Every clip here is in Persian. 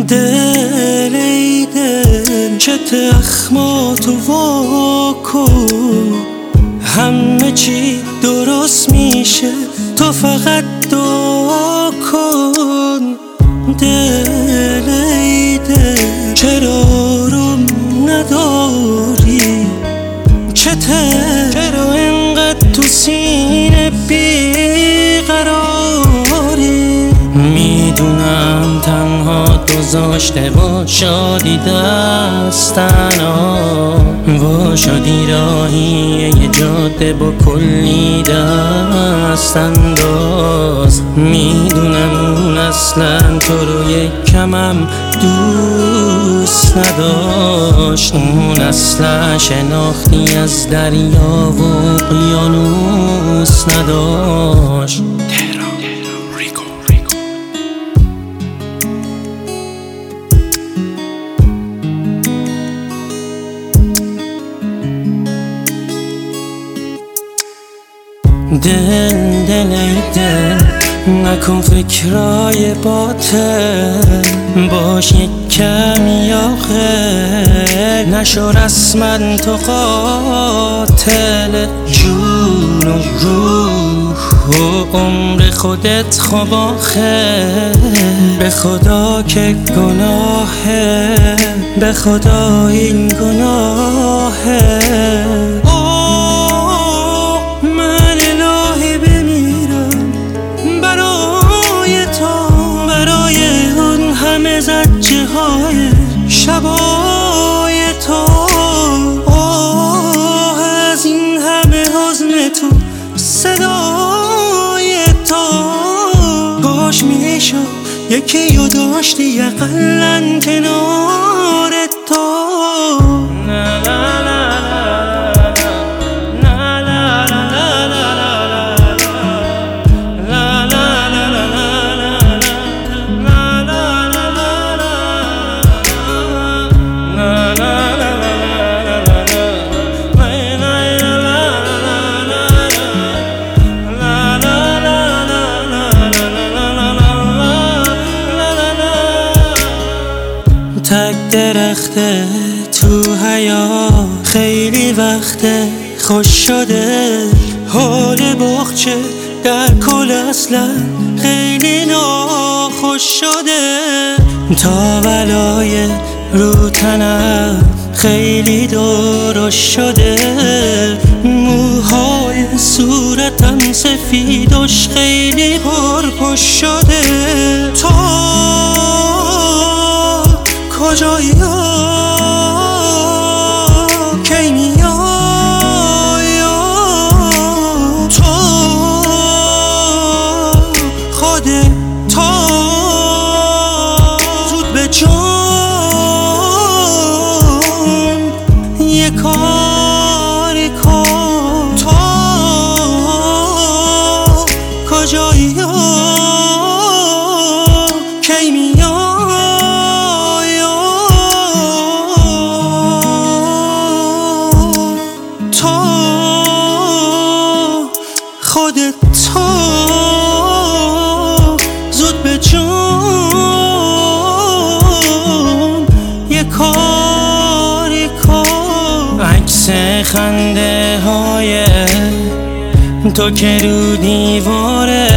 دل ای دل چه اخماتو واکن، همه چی درست میشه تو فقط دعا کن. دل ای دل چرا آروم نداری، چرا اینقدر تو سینه بیقراری؟ میدونم تنها گذاشته با شادی دستنا، و شادی راهیه یه جاده با کلی دست انداز. میدونم اون اصلا تو رو یک کمم دوست نداشت، اون اصلا شناختی از دریا و اقیانوس نداشت. دل ای دل نکن فکرای باطل، باش یک کمی آخر، نشو رسما تو قاتل جون و روح و عمر خودت خواب آخر. به خدا که گناهه، به خدا این گناهه. زجه های شبای تو، از این همه حزن تو صدای تو، کاش میشد یکی رو داشتی اقلن کنار تو. تک درخته تو حیا خیلی وقته خوش شده، حال باغچه در کل اصلا خیلی ناخوش شده. تا بلای رو تنم خیلی درشت شده، موهای صورتم سفیدش خیلی پرپشت شده. تو کجایی کی میای؟ تو خودت تو زود به جون یه کاری کن. تو کجایی کی میای؟ خودت تو زود به جون یه کاری کن. عکس خنده های تو که رو دیواره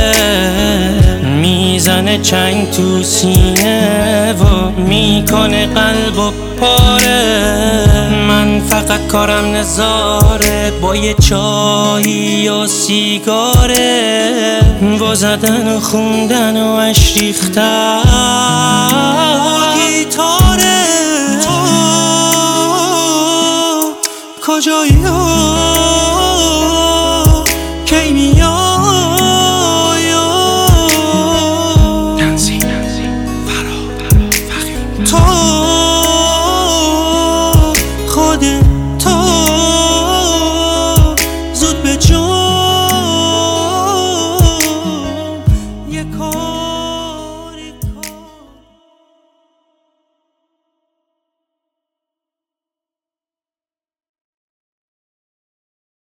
میزنه چنگ تو سینه و میکنه قلب و پاره. من فقط کارم نظاره با یه چایی و سیگاره، با زدن و خوندن و عشق ریختن با گیتاره. تو کجایی